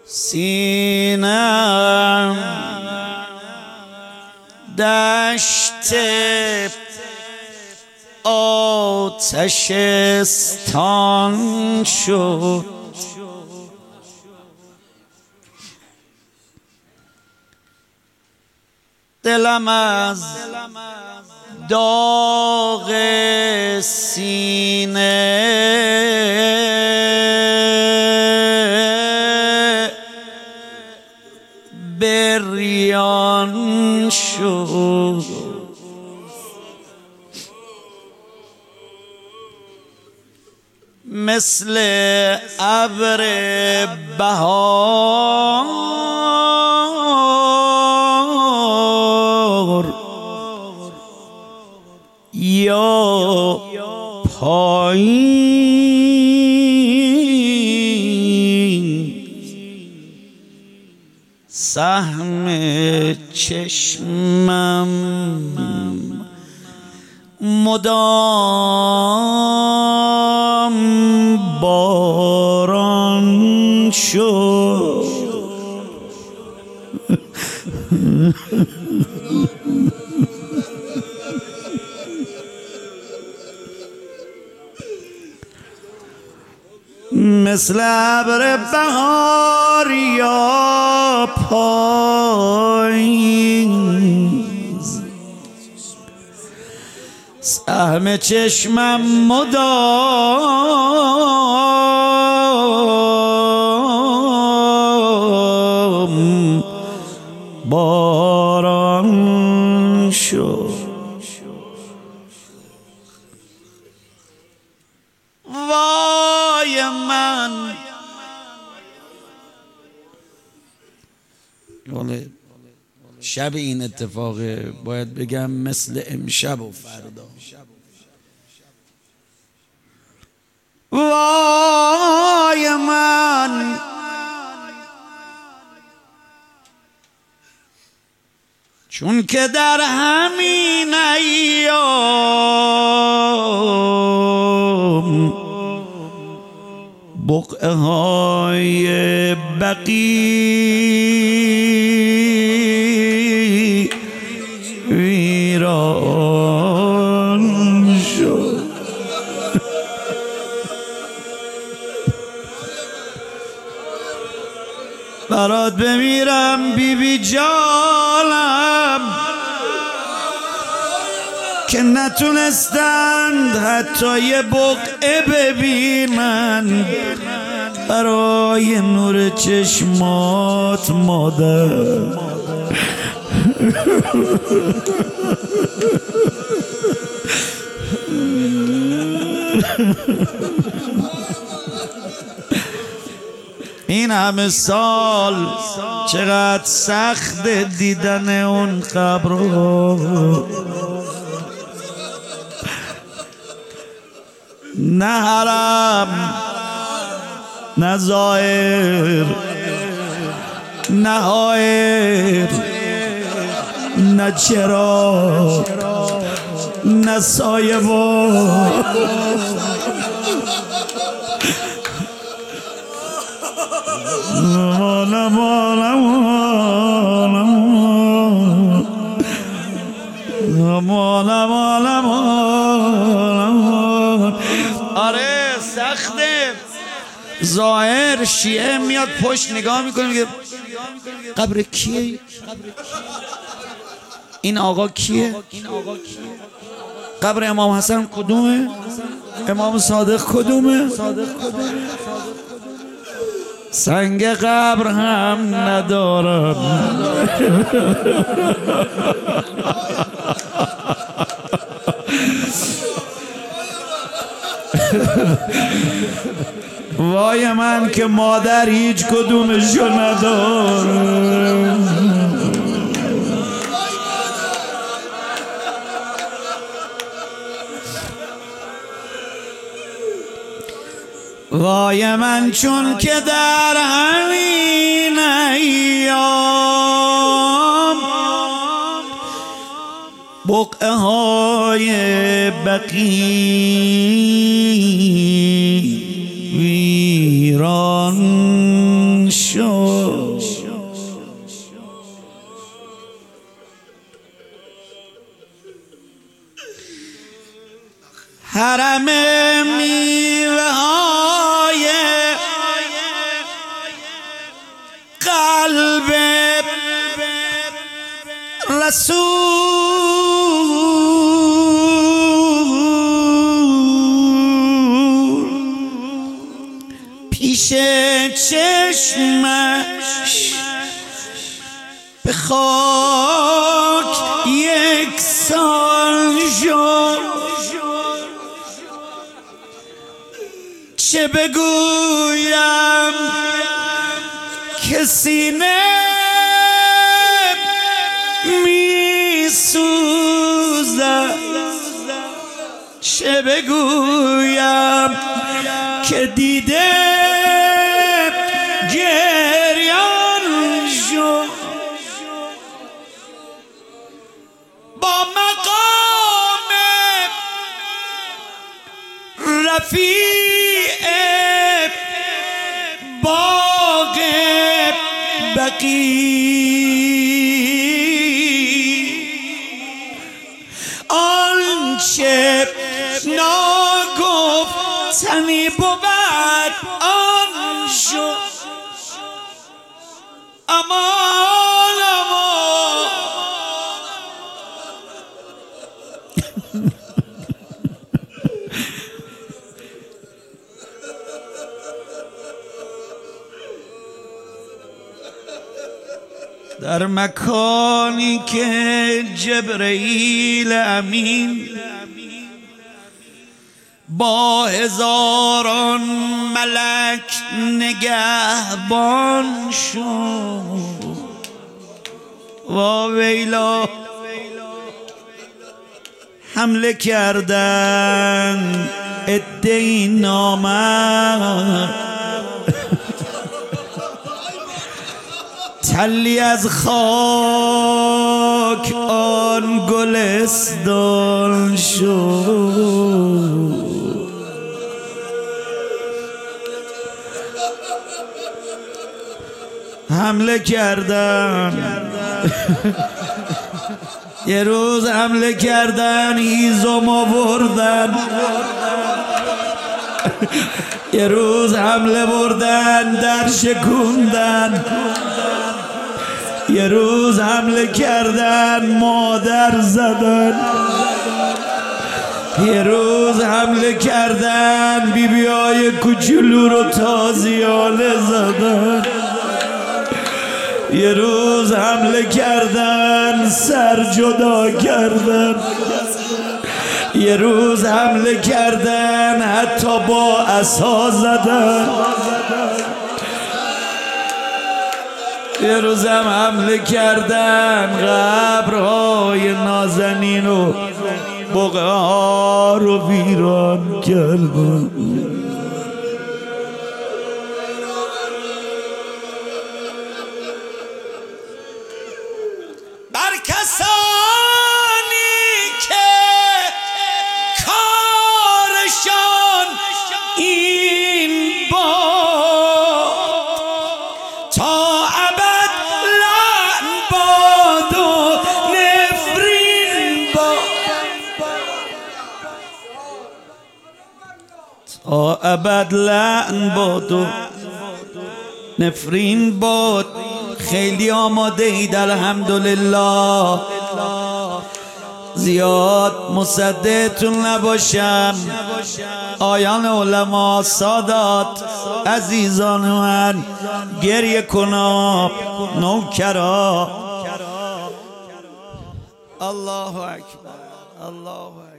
سینم دشت آتشستان شد، دلم از داغ سینه بریان شد. مثل ابر بهار یا پایین، سهم چشمم مدام باران شد. مثل ابر بهار یا پایین، سهم چشمم مدام باران شد. وای من شب این اتفاق باید بگم مثل امشب و فردا. وای من چون که در همین ایام بقعه های بقیع ویران شد. برات بمیرم بی جانم که نتونستند حتی یه بقعه ببینن برای نور چشمات مادر. این همه سال چقدر سخت دیدن اون قبر رو، نه حرم نه ظاهر نه حائر نه چراغ نه سایه بار. آره سخته. ظاهر شیعه میاد پشت نگاه میکنه میگه قبر کیه؟ این آقا کیه؟ قبر امام حسن کدومه؟ امام صادق کدومه؟ سنگ قبر هم ندارم. وای من که مادر هیچ کدومشو ندارم. وای من چون که در همین ایام بقعه های بقیع ویران شد. شو. حرم میوه های قلب رسول پیش چشمش به خاک یکسان شد. چه بگویم که سینه می سوزد، چه بگویم که دیده گریان شد. با مقام رفیع باغ بقیع آنچه ناگفتنی بود آن شد. امان امان در مکانی که جبرئیل امین با هزاران ملک نگهبان شد. وا ویلا حمله کردن عده‌ای نامرد، تلی از خاک آن گلستان شد. حمله کردن یه روز حمله کردن هیزم آوردن، یه روز حمله بردن در شکوندن، یه روز حمله کردن مادر زدن، یه روز حمله کردن بیبیای کوچولو رو تازیانه زدن، یه روز حمله کردن سر جدا کردن، یه روز حمله کردن حتی با عصا زدن، یه روز هم حمله کردن قبرهای نازنین و بقعه رو ویران کردن. بر کسانی که کارشان این باد تا ابد لعن باد و نفرین باد، تا ابد لعن باد و نفرین باد. خیلی آماده اید الحمدلله، زیاد مصدقتون نباشم. آیان علما، سادات، عزیزان من، گریه کنا، نوکرا. الله اکبر، الله اکبر.